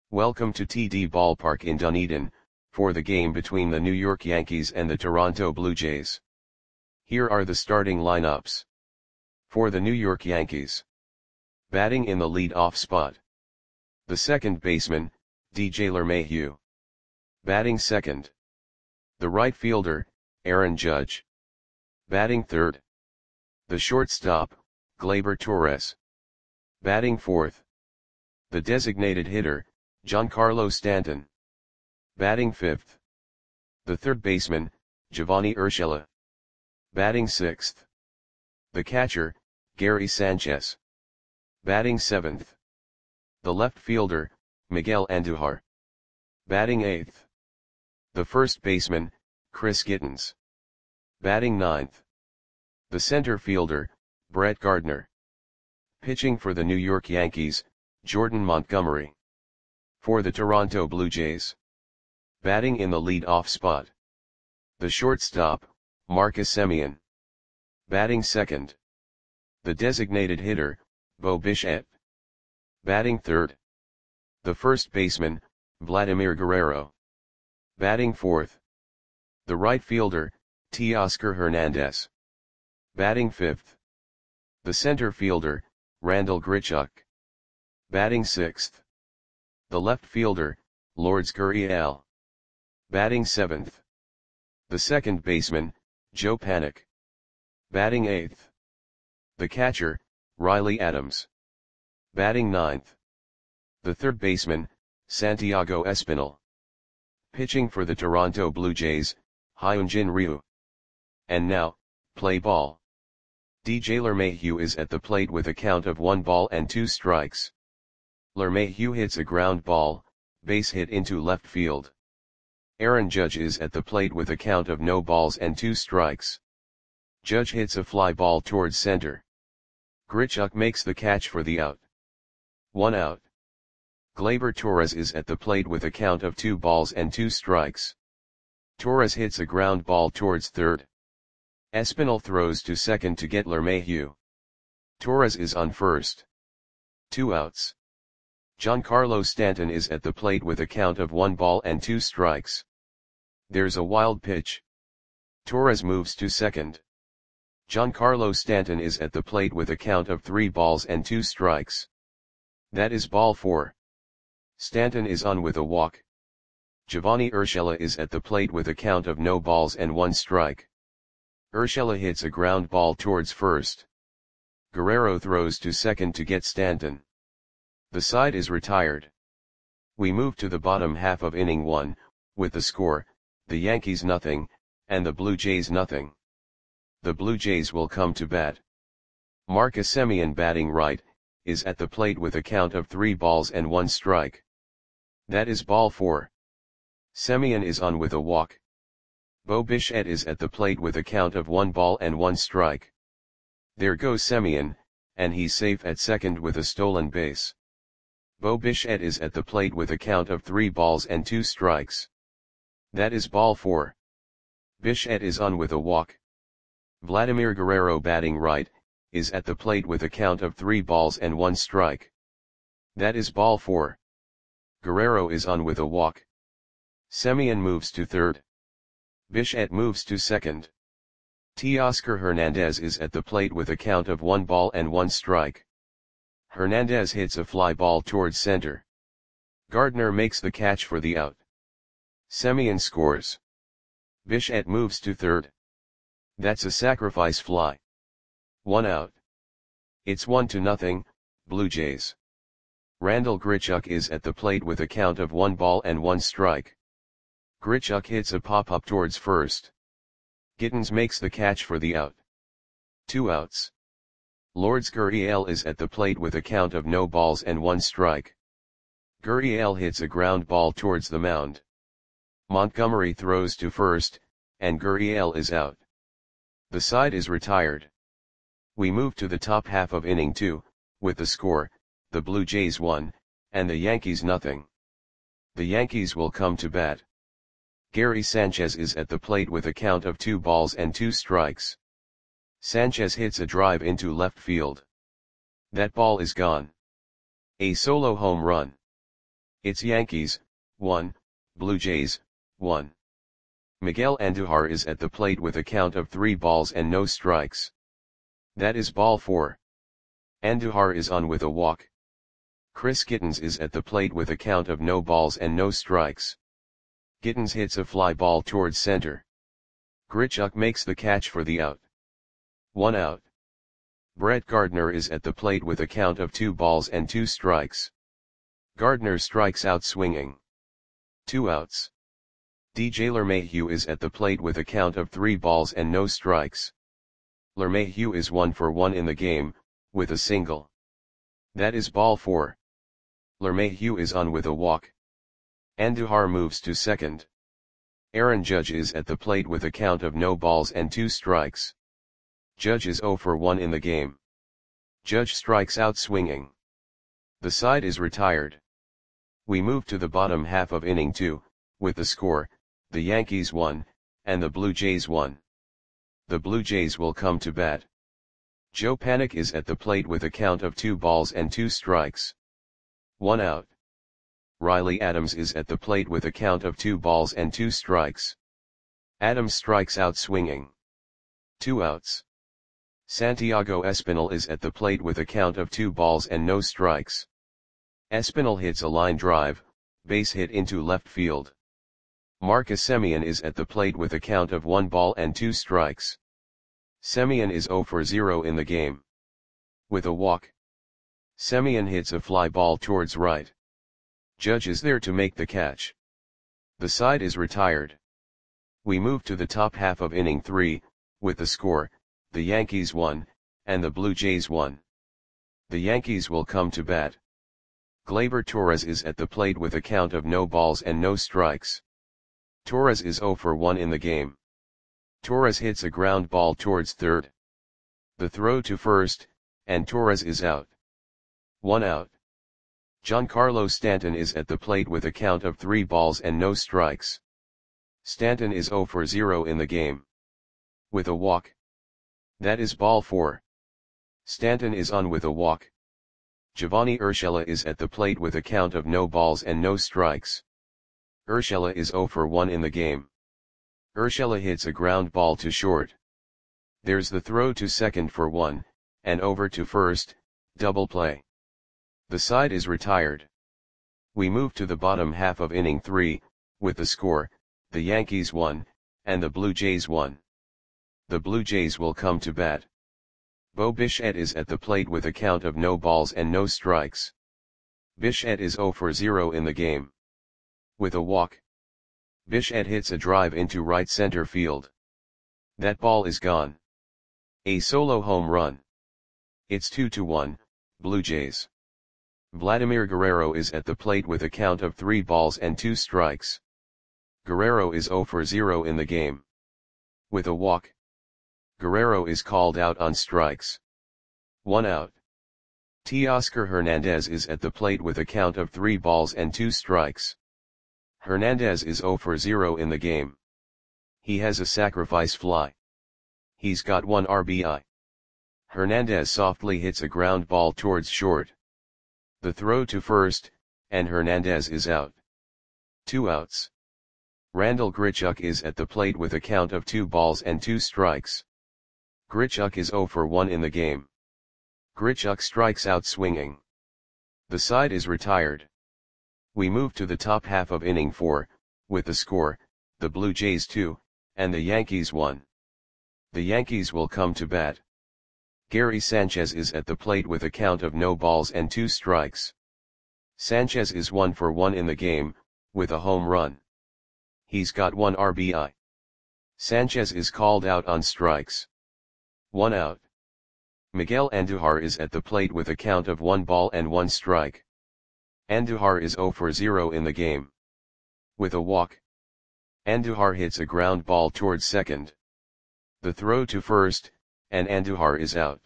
Welcome to TD Ballpark in Dunedin, for the game between the New York Yankees and the Toronto Blue Jays. Here are the starting lineups. For the New York Yankees. Batting in the lead-off spot. The second baseman, DJ LeMahieu. Batting second. The right fielder, Aaron Judge. Batting third. The shortstop, Gleyber Torres. Batting fourth. The designated hitter, Giancarlo Stanton. Batting fifth. The third baseman, Giovanni Urshela. Batting sixth. The catcher, Gary Sanchez. Batting seventh. The left fielder, Miguel Andujar. Batting eighth. The first baseman, Chris Gittens. Batting ninth. The center fielder, Brett Gardner. Pitching for the New York Yankees, Jordan Montgomery. For the Toronto Blue Jays. Batting in the lead-off spot. The shortstop, Marcus Semien. Batting second. The designated hitter, Bo Bichette. Batting third. The first baseman, Vladimir Guerrero. Batting fourth. The right fielder, Teoscar Hernandez. Batting fifth. The center fielder, Randal Grichuk. Batting sixth. The left fielder, Lourdes Gurriel. Batting seventh. The second baseman, Joe Panik. Batting eighth. The catcher, Riley Adams. Batting ninth. The third baseman, Santiago Espinal. Pitching for the Toronto Blue Jays, Hyunjin Ryu. And now, play ball. DJ LeMahieu is at the plate with a count of 1-2 strikes. LeMahieu hits a ground ball, base hit into left field. Aaron Judge is at the plate with a count of 0-2 strikes. Judge hits a fly ball towards center. Grichuk makes the catch for the out. 1 out. Gleyber Torres is at the plate with a count of 2-2 strikes. Torres hits a ground ball towards third. Espinal throws to second to get LeMahieu. Torres is on first. 2 outs. Giancarlo Stanton is at the plate with a count of 1-2 strikes. There's a wild pitch. Torres moves to second. Giancarlo Stanton is at the plate with a count of 3-2 strikes. That is ball 4. Stanton is on with a walk. Giovanni Urshela is at the plate with a count of 0-1 strike. Urshela hits a ground ball towards first. Guerrero throws to second to get Stanton. The side is retired. We move to the bottom half of inning 1, with the score, the Yankees 0, and the Blue Jays 0. The Blue Jays will come to bat. Marcus Semien batting right, is at the plate with a count of 3-1 strike. That is ball 4. Semien is on with a walk. Bo Bichette is at the plate with a count of 1-1 strike. There goes Semien, and he's safe at second with a stolen base. Bo Bichette is at the plate with a count of 3-2 strikes. That is ball 4. Bichette is on with a walk. Vladimir Guerrero batting right, is at the plate with a count of 3-1 strike. That is ball 4. Guerrero is on with a walk. Semien moves to third. Bichette moves to second. Teoscar Hernandez is at the plate with a count of 1-1 strike. Hernandez hits a fly ball towards center. Gardner makes the catch for the out. Semien scores. Bichette moves to third. That's a sacrifice fly. 1 out. It's 1-0, Blue Jays. Randal Grichuk is at the plate with a count of 1-1 strike. Grichuk hits a pop-up towards first. Gittens makes the catch for the out. 2 outs. Lourdes Gurriel is at the plate with a count of 0-1 strike. Gurriel hits a ground ball towards the mound. Montgomery throws to first, and Gurriel is out. The side is retired. We move to the top half of inning 2, with the score, the Blue Jays 1, and the Yankees 0. The Yankees will come to bat. Gary Sanchez is at the plate with a count of 2-2 strikes. Sanchez hits a drive into left field. That ball is gone. A solo home run. It's Yankees, 1, Blue Jays, 1. Miguel Andujar is at the plate with a count of 3 balls and no strikes. That is ball 4. Andujar is on with a walk. Chris Gittens is at the plate with a count of no balls and no strikes. Gittens hits a fly ball towards center. Grichuk makes the catch for the out. 1 out. Brett Gardner is at the plate with a count of 2 balls and 2 strikes. Gardner strikes out swinging. 2 outs. DJ LeMahieu is at the plate with a count of 3 balls and no strikes. LeMahieu is 1 for 1 in the game, with a single. That is ball 4. LeMahieu is on with a walk. Andujar moves to second. Aaron Judge is at the plate with a count of no balls and 2 strikes. Judge is 0 for 1 in the game. Judge strikes out swinging. The side is retired. We move to the bottom half of inning 2, with the score, the Yankees 1, and the Blue Jays 1. The Blue Jays will come to bat. Joe Panik is at the plate with a count of 2 balls and 2 strikes. 1 out. Riley Adams is at the plate with a count of 2 balls and 2 strikes. Adams strikes out swinging. 2 outs. Santiago Espinal is at the plate with a count of 2 balls and no strikes. Espinal hits a line drive, base hit into left field. Marcus Semien is at the plate with a count of 1 ball and 2 strikes. Semien is 0 for 0 in the game. With a walk. Semien hits a fly ball towards right. Judge is there to make the catch. The side is retired. We move to the top half of inning 3, with the score, the Yankees 1, and the Blue Jays 1. The Yankees will come to bat. Gleyber Torres is at the plate with a count of no balls and no strikes. Torres is 0 for 1 in the game. Torres hits a ground ball towards third. The throw to first, and Torres is out. 1 out. Giancarlo Stanton is at the plate with a count of 3 balls and no strikes. Stanton is 0 for 0 in the game. With a walk. That is ball 4. Stanton is on with a walk. Giovanni Urshela is at the plate with a count of no balls and no strikes. Urshela is 0 for 1 in the game. Urshela hits a ground ball to short. There's the throw to second for 1, and over to first, double play. The side is retired. We move to the bottom half of inning 3, with the score, the Yankees 1, and the Blue Jays 1. The Blue Jays will come to bat. Bo Bichette is at the plate with a count of no balls and no strikes. Bichette is 0 for 0 in the game. With a walk. Bichette hits a drive into right center field. That ball is gone. A solo home run. It's 2-1, Blue Jays. Vladimir Guerrero is at the plate with a count of 3 balls and 2 strikes. Guerrero is 0 for 0 in the game. With a walk. Guerrero is called out on strikes. 1 out. Teoscar Hernandez is at the plate with a count of 3 balls and 2 strikes. Hernandez is 0 for 0 in the game. He has a sacrifice fly. He's got 1 RBI. Hernandez softly hits a ground ball towards short. The throw to first, and Hernandez is out. 2 outs. Randall Grichuk is at the plate with a count of 2 balls and 2 strikes. Grichuk is 0 for 1 in the game. Grichuk strikes out swinging. The side is retired. We move to the top half of inning 4, with the score, the Blue Jays 2, and the Yankees 1. The Yankees will come to bat. Gary Sanchez is at the plate with a count of no balls and 2 strikes. Sanchez is 1 for 1 in the game, with a home run. He's got 1 RBI. Sanchez is called out on strikes. 1 out. Miguel Andujar is at the plate with a count of 1 ball and 1 strike. Andujar is 0 for 0 in the game. With a walk. Andujar hits a ground ball towards second. The throw to first, and Andujar is out.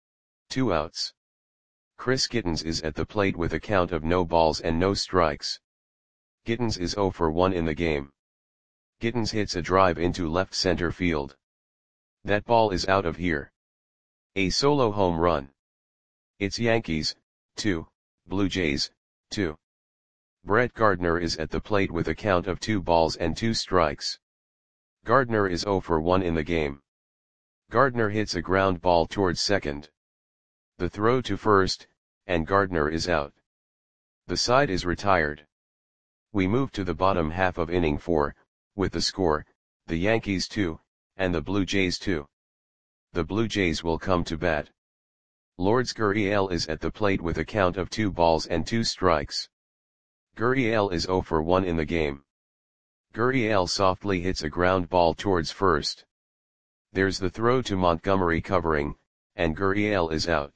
2 outs. Chris Gittens is at the plate with a count of no balls and no strikes. Gittens is 0 for 1 in the game. Gittens hits a drive into left center field. That ball is out of here. A solo home run. It's Yankees, 2, Blue Jays, 2. Brett Gardner is at the plate with a count of 2 balls and 2 strikes. Gardner is 0 for 1 in the game. Gardner hits a ground ball towards second. The throw to first, and Gardner is out. The side is retired. We move to the bottom half of inning 4, with the score, the Yankees 2, and the Blue Jays 2. The Blue Jays will come to bat. Lourdes Gurriel is at the plate with a count of 2 balls and 2 strikes. Gurriel is 0 for 1 in the game. Gurriel softly hits a ground ball towards first. There's the throw to Montgomery covering, and Gurriel is out.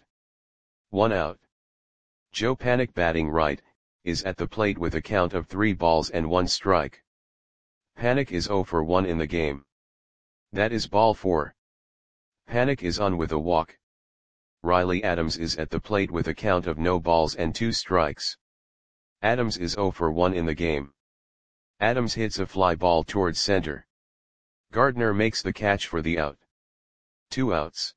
1 out. Joe Panik batting right, is at the plate with a count of 3 balls and 1 strike. Panik is 0 for 1 in the game. That is ball 4. Panik is on with a walk. Riley Adams is at the plate with a count of no balls and 2 strikes. Adams is 0 for 1 in the game. Adams hits a fly ball towards center. Gardner makes the catch for the out. 2 outs.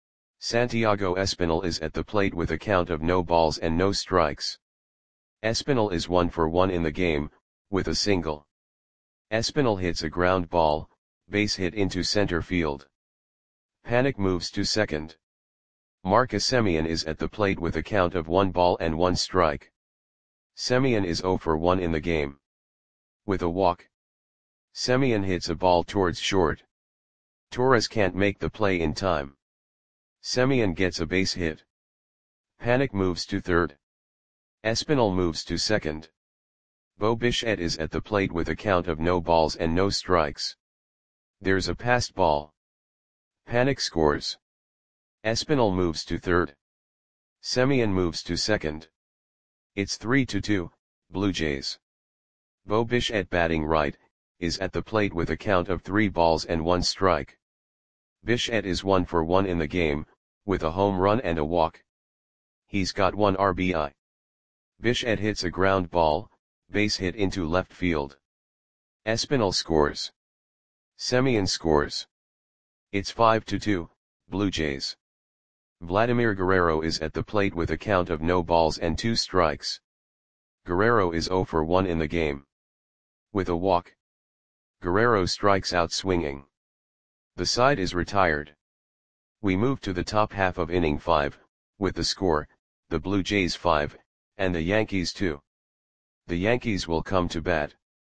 Santiago Espinal is at the plate with a count of no balls and no strikes. Espinal is 1 for 1 in the game, with a single. Espinal hits a ground ball, base hit into center field. Panik moves to second. Marcus Semien is at the plate with a count of 1 ball and 1 strike. Semien is 0 for 1 in the game. With a walk. Semien hits a ball towards short. Torres can't make the play in time. Semien gets a base hit. Panik moves to third. Espinal moves to second. Bo Bichette is at the plate with a count of no balls and no strikes. There's a passed ball. Panik scores. Espinal moves to third. Semien moves to second. It's 3-2, Blue Jays. Bo Bichette batting right, is at the plate with a count of 3 balls and 1 strike. Bichette is 1 for 1 in the game, with a home run and a walk. He's got 1 RBI. Bichette hits a ground ball, base hit into left field. Espinal scores. Semien scores. It's 5-2, Blue Jays. Vladimir Guerrero is at the plate with a count of no balls and 2 strikes. Guerrero is 0 for 1 in the game. With a walk. Guerrero strikes out swinging. The side is retired. We move to the top half of inning 5, with the score, the Blue Jays 5, and the Yankees 2. The Yankees will come to bat.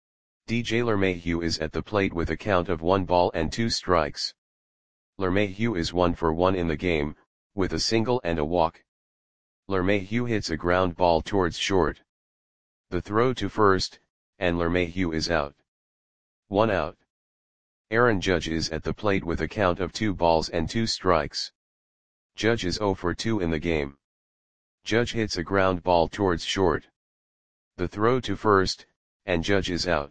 DJ LeMahieu is at the plate with a count of 1 ball and 2 strikes. LeMahieu is 1 for 1 in the game, with a single and a walk. LeMahieu hits a ground ball towards short. The throw to first, and LeMahieu is out. 1 out. Aaron Judge is at the plate with a count of 2 balls and 2 strikes. Judge is 0 for 2 in the game. Judge hits a ground ball towards short. The throw to first, and Judge is out.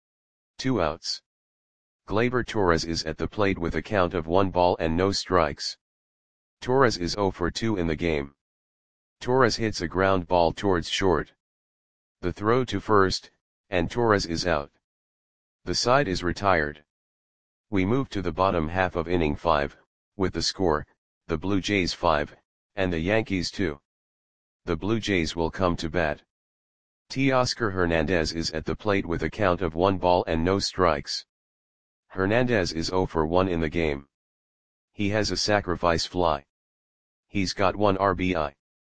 2 outs. Gleyber Torres is at the plate with a count of 1 ball and no strikes. Torres is 0 for 2 in the game. Torres hits a ground ball towards short. The throw to first, and Torres is out. The side is retired. We move to the bottom half of inning 5, with the score, the Blue Jays 5, and the Yankees 2. The Blue Jays will come to bat. Teoscar Hernandez is at the plate with a count of 1 ball and no strikes. Hernandez is 0 for 1 in the game. He has a sacrifice fly. He's got 1 RBI.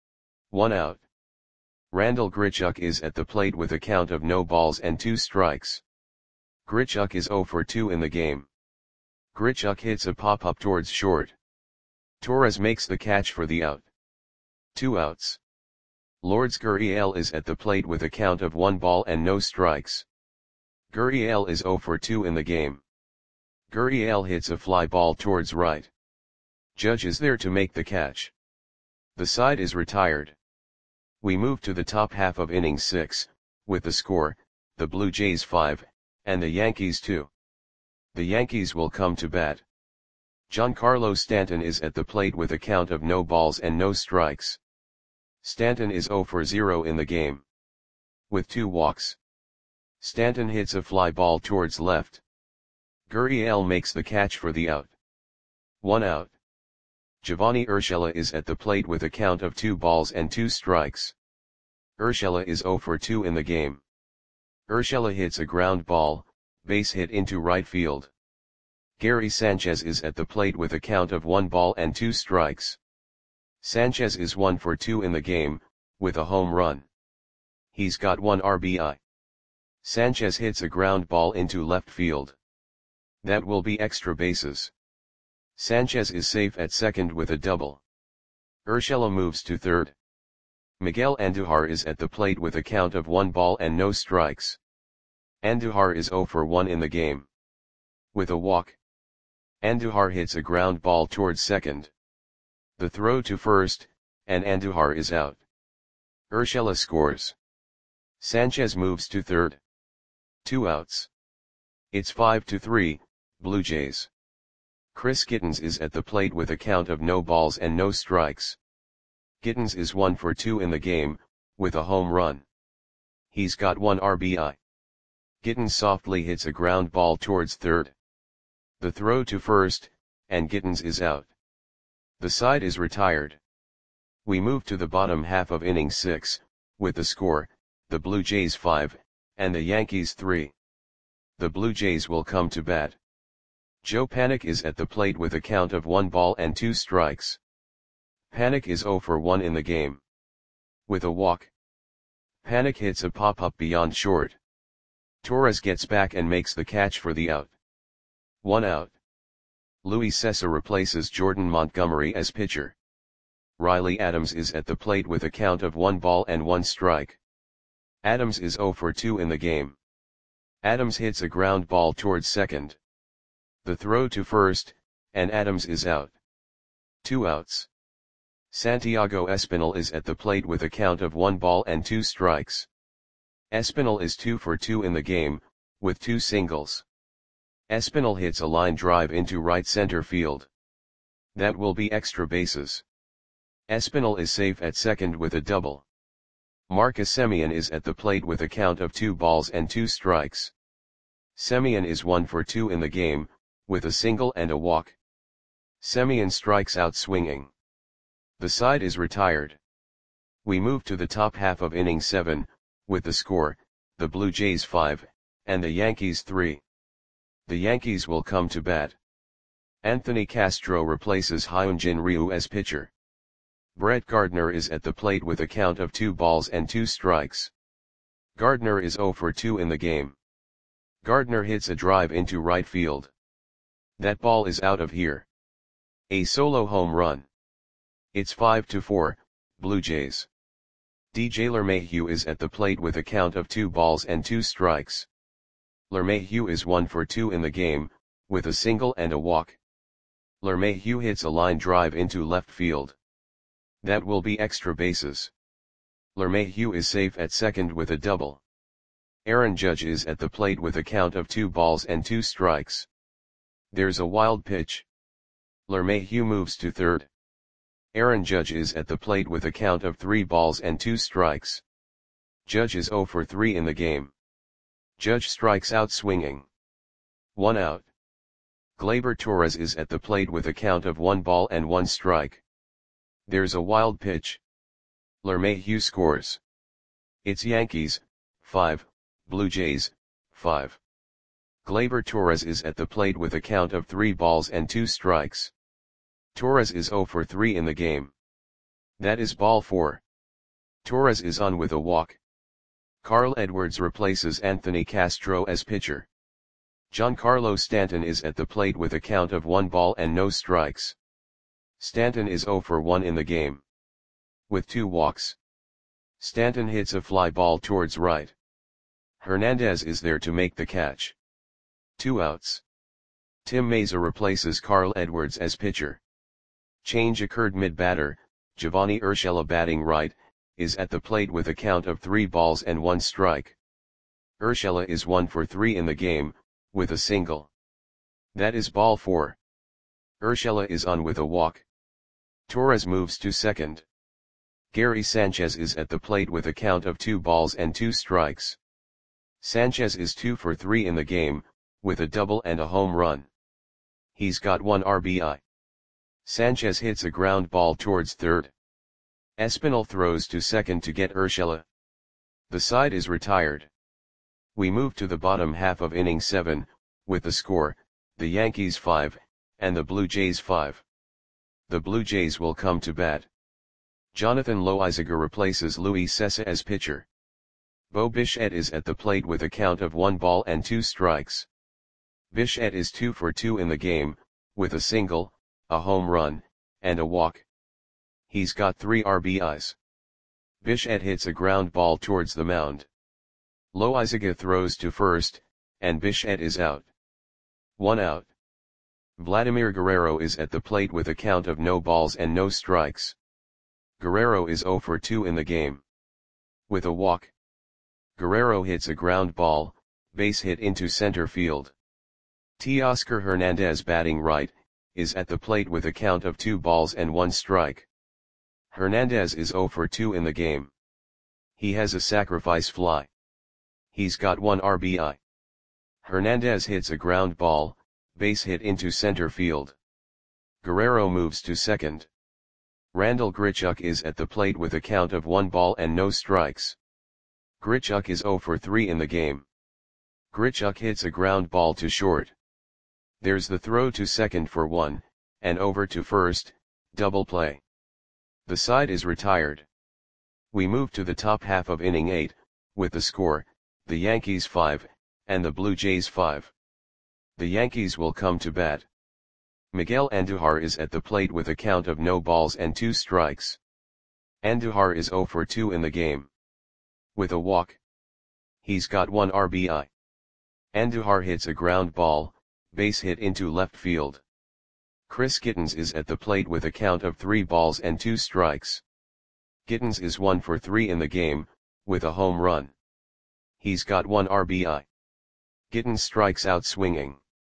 1 out. Randal Grichuk is at the plate with a count of no balls and 2 strikes. Grichuk is 0 for 2 in the game. Grichuk hits a pop-up towards short. Torres makes the catch for the out. 2 outs. Lourdes Gurriel is at the plate with a count of 1 ball and no strikes. Gurriel is 0 for 2 in the game. Gurriel hits a fly ball towards right. Judge is there to make the catch. The side is retired. We move to the top half of inning 6, with the score, the Blue Jays 5, and the Yankees 2. The Yankees will come to bat. Giancarlo Stanton is at the plate with a count of no balls and no strikes. Stanton is 0 for 0 in the game. With 2 walks. Stanton hits a fly ball towards left. Gurriel makes the catch for the out. 1 out. Giovanni Urshela is at the plate with a count of 2 balls and 2 strikes. Urshela is 0 for 2 in the game. Urshela hits a ground ball, base hit into right field. Gary Sanchez is at the plate with a count of 1 ball and 2 strikes. Sanchez is 1 for 2 in the game, with a home run. He's got 1 RBI. Sanchez hits a ground ball into left field. That will be extra bases. Sanchez is safe at second with a double. Urshela moves to third. Miguel Andujar is at the plate with a count of 1 ball and no strikes. Andujar is 0 for 1 in the game. With a walk. Andujar hits a ground ball towards second. The throw to first, and Andujar is out. Urshela scores. Sanchez moves to third. 2 outs. It's 5-3, Blue Jays. Chris Gittens is at the plate with a count of no balls and no strikes. Gittens is 1 for 2 in the game, with a home run. He's got 1 RBI. Gittens softly hits a ground ball towards third. The throw to first, and Gittens is out. The side is retired. We move to the bottom half of inning 6, with the score, the Blue Jays 5, and the Yankees 3. The Blue Jays will come to bat. Joe Panik is at the plate with a count of 1 ball and 2 strikes. Panik is 0 for 1 in the game. With a walk. Panik hits a pop-up beyond short. Torres gets back and makes the catch for the out. 1 out. Luis Cessa replaces Jordan Montgomery as pitcher. Riley Adams is at the plate with a count of 1 ball and 1 strike. Adams is 0 for 2 in the game. Adams hits a ground ball towards second. The throw to first, and Adams is out. 2 outs. Santiago Espinal is at the plate with a count of 1 ball and 2 strikes. Espinal is 2 for 2 in the game, with 2 singles. Espinal hits a line drive into right center field. That will be extra bases. Espinal is safe at second with a double. Marcus Semien is at the plate with a count of 2 balls and 2 strikes. Semien is 1 for 2 in the game, with a single and a walk. Semien strikes out swinging. The side is retired. We move to the top half of inning 7, with the score, the Blue Jays 5, and the Yankees 3. The Yankees will come to bat. Anthony Castro replaces Hyunjin Ryu as pitcher. Brett Gardner is at the plate with a count of 2 balls and 2 strikes. Gardner is 0 for 2 in the game. Gardner hits a drive into right field. That ball is out of here. A solo home run. It's 5-4, Blue Jays. DJ LeMahieu is at the plate with a count of 2 balls and 2 strikes. LeMahieu is 1 for 2 in the game, with a single and a walk. LeMahieu hits a line drive into left field. That will be extra bases. LeMahieu is safe at second with a double. Aaron Judge is at the plate with a count of 2 balls and 2 strikes. There's a wild pitch. LeMahieu moves to third. Aaron Judge is at the plate with a count of 3 balls and 2 strikes. Judge is 0 for 3 in the game. Judge strikes out swinging. 1 out. Gleyber Torres is at the plate with a count of 1 ball and 1 strike. There's a wild pitch. LeMahieu scores. It's Yankees, 5, Blue Jays, 5. Gleyber Torres is at the plate with a count of 3 balls and 2 strikes. Torres is 0 for 3 in the game. That is ball 4. Torres is on with a walk. Carl Edwards replaces Anthony Castro as pitcher. Giancarlo Stanton is at the plate with a count of 1 ball and no strikes. Stanton is 0 for 1 in the game. With 2 walks. Stanton hits a fly ball towards right. Hernandez is there to make the catch. 2 outs. Tim Mayza replaces Carl Edwards as pitcher. Change occurred mid-batter. Giovanni Urshela, batting right, is at the plate with a count of 3 balls and 1 strike. Urshela is 1 for 3 in the game, with a single. That is ball 4. Urshela is on with a walk. Torres moves to second. Gary Sanchez is at the plate with a count of 2 balls and 2 strikes. Sanchez is 2 for 3 in the game, with a double and a home run. He's got 1 RBI. Sanchez hits a ground ball towards third. Espinal throws to second to get Urshela. The side is retired. We move to the bottom half of inning 7, with the score, the Yankees 5, and the Blue Jays 5. The Blue Jays will come to bat. Jonathan Loaisiga replaces Luis Cessa as pitcher. Bo Bichette is at the plate with a count of 1 ball and 2 strikes. Bichette is 2 for 2 in the game, with a single, a home run, and a walk. He's got 3 RBIs. Bichette hits a ground ball towards the mound. Loaisiga throws to first, and Bichette is out. 1 out. Vladimir Guerrero is at the plate with a count of no balls and no strikes. Guerrero is 0 for 2 in the game. With a walk. Guerrero hits a ground ball, base hit into center field. Teoscar Hernandez, batting right, is at the plate with a count of 2 balls and 1 strike. Hernandez is 0 for 2 in the game. He has a sacrifice fly. He's got 1 RBI. Hernandez hits a ground ball, base hit into center field. Guerrero moves to second. Randal Grichuk is at the plate with a count of 1 ball and no strikes. Grichuk is 0 for 3 in the game. Grichuk hits a ground ball to short. There's the throw to second for 1, and over to first, double play. The side is retired. We move to the top half of inning 8, with the score, the Yankees 5, and the Blue Jays 5. The Yankees will come to bat. Miguel Andujar is at the plate with a count of no balls and 2 strikes. Andujar is 0 for 2 in the game. With a walk. He's got 1 RBI. Andujar hits a ground ball, base hit into left field. Chris Gittens is at the plate with a count of 3 balls and 2 strikes. Gittens is 1 for 3 in the game, with a home run. He's got 1 RBI. Gittens strikes out swinging.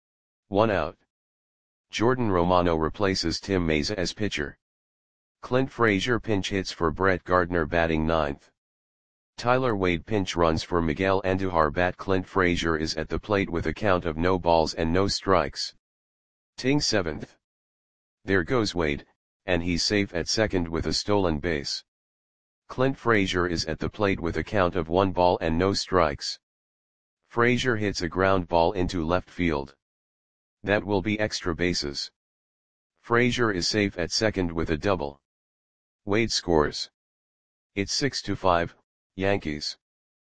1 out. Jordan Romano replaces Tim Mayza as pitcher. Clint Frazier pinch hits for Brett Gardner, batting 9th. Tyler Wade pinch runs for Miguel Andujar. Clint Frazier is at the plate with a count of no balls and no strikes. Ting 7th. There goes Wade, and he's safe at second with a stolen base. Clint Frazier is at the plate with a count of 1 ball and no strikes. Frazier hits a ground ball into left field. That will be extra bases. Frazier is safe at second with a double. Wade scores. It's 6-5, Yankees.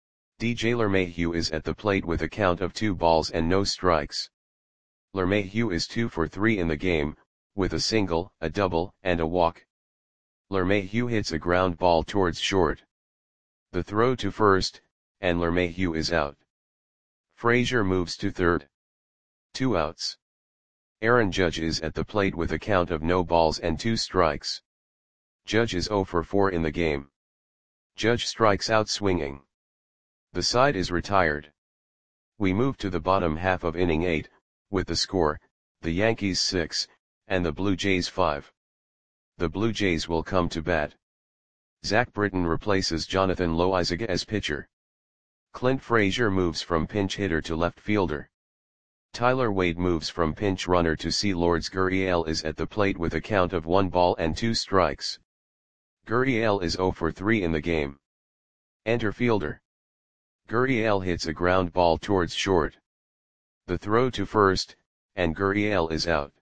DJ LeMahieu is at the plate with a count of 2 balls and no strikes. LeMahieu is 2 for 3 in the game, with a single, a double, and a walk. LeMahieu hits a ground ball towards short. The throw to first, and LeMahieu is out. Frazier moves to third. 2 outs. Aaron Judge is at the plate with a count of no balls and 2 strikes. Judge is 0 for 4 in the game. Judge strikes out swinging. The side is retired. We move to the bottom half of inning 8, with the score, the Yankees 6, and the Blue Jays 5. The Blue Jays will come to bat. Zach Britton replaces Jonathan Loaisiga as pitcher. Clint Frazier moves from pinch hitter to left fielder. Tyler Wade moves from pinch runner to C. Lourdes Gurriel is at the plate with a count of 1 ball and 2 strikes. Gurriel is 0 for 3 in the game. Enter fielder. Gurriel hits a ground ball towards short. The throw to first, and Gurriel is out.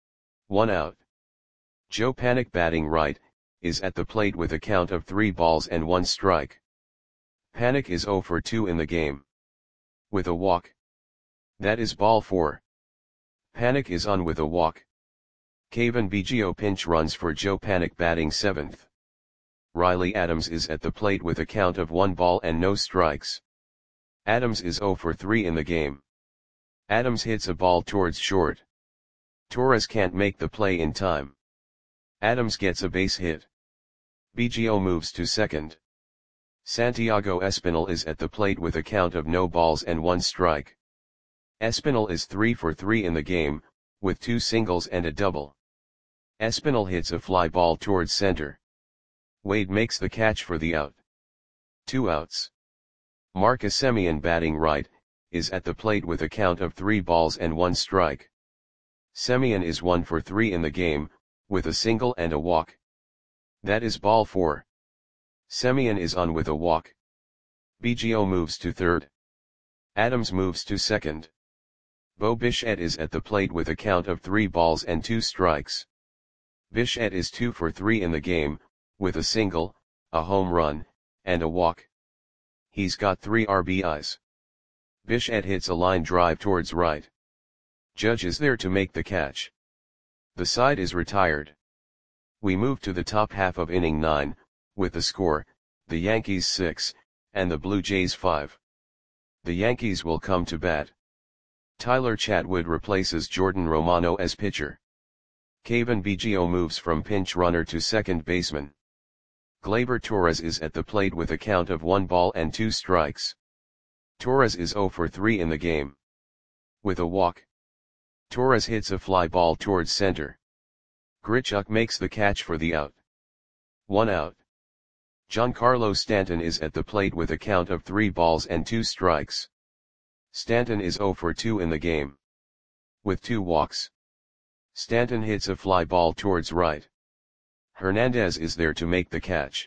1 out. Joe Panik, batting right, is at the plate with a count of 3 balls and 1 strike. Panik is 0 for 2 in the game. With a walk. That is ball 4. Panik is on with a walk. Cavan Biggio pinch runs for Joe Panik, batting 7th. Riley Adams is at the plate with a count of 1 ball and no strikes. Adams is 0 for 3 in the game. Adams hits a ball towards short. Torres can't make the play in time. Adams gets a base hit. Biggio moves to second. Santiago Espinal is at the plate with a count of no balls and 1 strike. Espinal is 3 for 3 in the game, with 2 singles and a double. Espinal hits a fly ball towards center. Wade makes the catch for the out. 2 outs. Marcus Semien, batting right, is at the plate with a count of 3 balls and 1 strike. Semien is 1 for 3 in the game, with a single and a walk. That is ball 4. Semien is on with a walk. Biggio moves to third. Adams moves to second. Bo Bichette is at the plate with a count of 3 balls and 2 strikes. Bichette is 2 for 3 in the game, with a single, a home run, and a walk. He's got 3 RBIs. Bichette hits a line drive towards right. Judge is there to make the catch. The side is retired. We move to the top half of inning 9, with the score, the Yankees 6, and the Blue Jays 5. The Yankees will come to bat. Tyler Chatwood replaces Jordan Romano as pitcher. Cavan Biggio moves from pinch runner to second baseman. Gleyber Torres is at the plate with a count of 1 ball and 2 strikes. Torres is 0 for 3 in the game. With a walk. Torres hits a fly ball towards center. Grichuk makes the catch for the out. 1 out. Giancarlo Stanton is at the plate with a count of 3 balls and 2 strikes. Stanton is 0 for 2 in the game. With 2 walks. Stanton hits a fly ball towards right. Hernandez is there to make the catch.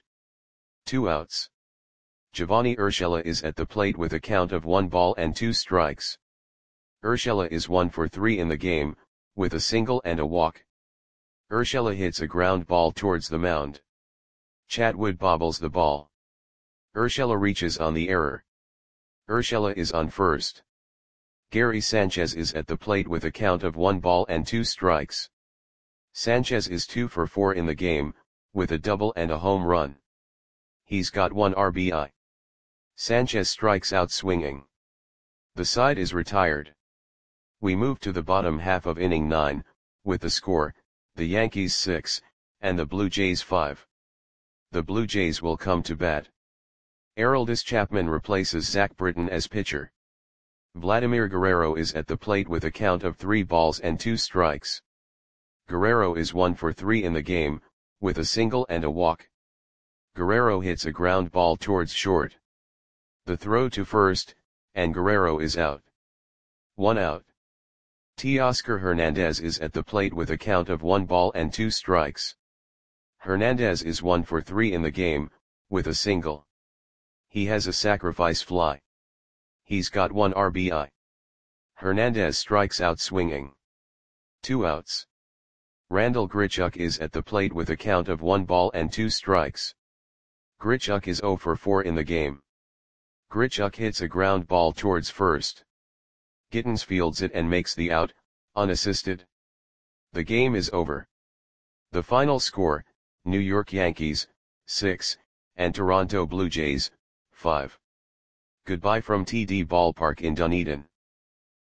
2 outs. Giovanni Urshela is at the plate with a count of 1 ball and 2 strikes. Urshela is 1 for 3 in the game, with a single and a walk. Urshela hits a ground ball towards the mound. Chatwood bobbles the ball. Urshela reaches on the error. Urshela is on first. Gary Sanchez is at the plate with a count of 1 ball and 2 strikes. Sanchez is 2 for 4 in the game, with a double and a home run. He's got 1 RBI. Sanchez strikes out swinging. The side is retired. We move to the bottom half of inning 9, with the score, the Yankees 6, and the Blue Jays 5. The Blue Jays will come to bat. Aroldis Chapman replaces Zach Britton as pitcher. Vladimir Guerrero is at the plate with a count of 3 balls and 2 strikes. Guerrero is 1 for 3 in the game, with a single and a walk. Guerrero hits a ground ball towards short. The throw to first, and Guerrero is out. 1 out. Teoscar Hernandez is at the plate with a count of 1 ball and 2 strikes. Hernandez is 1 for 3 in the game, with a single. He has a sacrifice fly. He's got 1 RBI. Hernandez strikes out swinging. 2 outs. Randal Grichuk is at the plate with a count of 1 ball and 2 strikes. Grichuk is 0 for 4 in the game. Grichuk hits a ground ball towards first. Gittens fields it and makes the out, unassisted. The game is over. The final score, New York Yankees, 6, and Toronto Blue Jays, 5. Goodbye from TD Ballpark in Dunedin.